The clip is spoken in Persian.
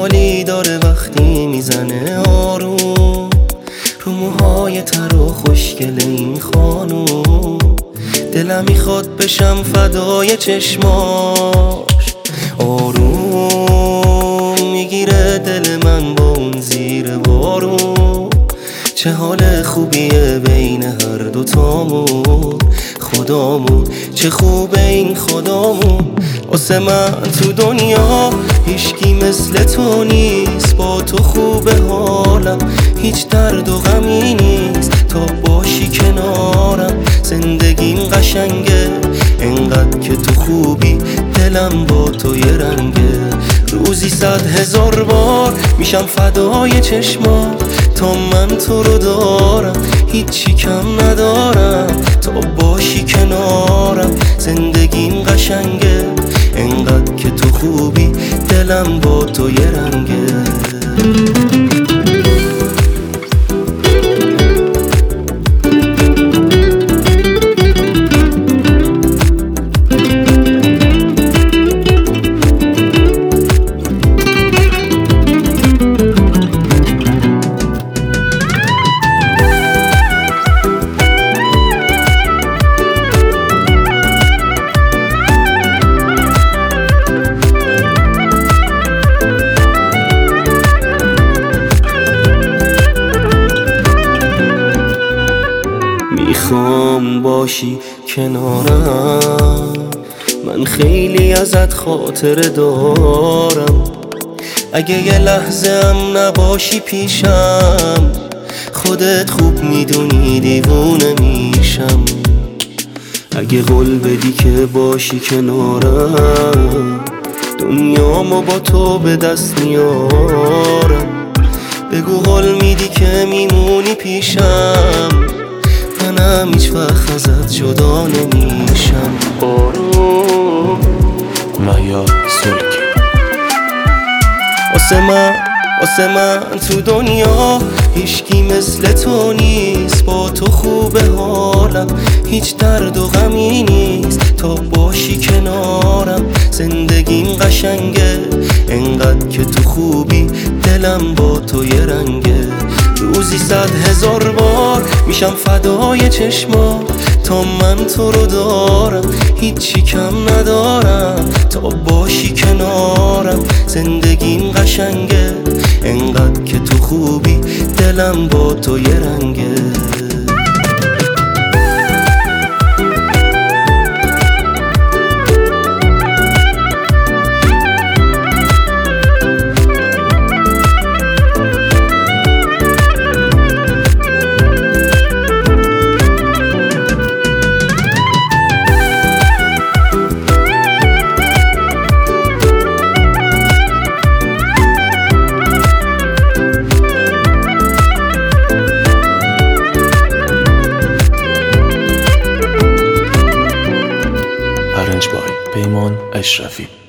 حالی داره وقتی میزنه آروم رو موهای تر و خوشگل این خانوم. دلم میخواد بشم فدای چشماش، آروم میگیره دل من با اون زیر بارون. چه حال خوبیه بین هر دوتامون، خدامون چه خوبه این خدامون. واسه من تو دنیا هیچکی مثل تو نیست، با تو خوبه حالم هیچ درد و غمی نیست. تا باشی کنارم زندگیم قشنگه، انقدر که تو خوبی دلم با تو یه رنگه. روزی 100,000 بار میشم فدای چشمات، تا من تو رو دارم هیچی کم ندارم. تا باشی کنارم زندگیم قشنگه، انقدر که تو خوبی دلم با تو یه رنگه. میخوام باشی کنارم، من خیلی ازت خاطره دارم. اگه یه لحظه هم نباشی پیشم، خودت خوب میدونی دیوونه میشم. اگه قول بدی که باشی کنارم، دنیامو با تو به دست میارم. بگو قول میدی که میمونی پیشم، منم هیچ وقت ازت جدا نمیشم. آروم مهیار سلکی. واسه من تو دنیا هیچکی مثل تو نیست، با تو خوبه حالم هیچ درد و غمی نیست. تا باشی کنارم زندگیم قشنگه، انقدر که تو خوبی دلم با تو یه رنگه. روزی 100,000 بار میشم فدای چشمات، تا من تو رو دارم هیچی کم ندارم. تا باشی کنارم زندگیم قشنگه، انقدر که تو خوبی دلم با تو یه رنگه. Arranged by پیمان اشرفی.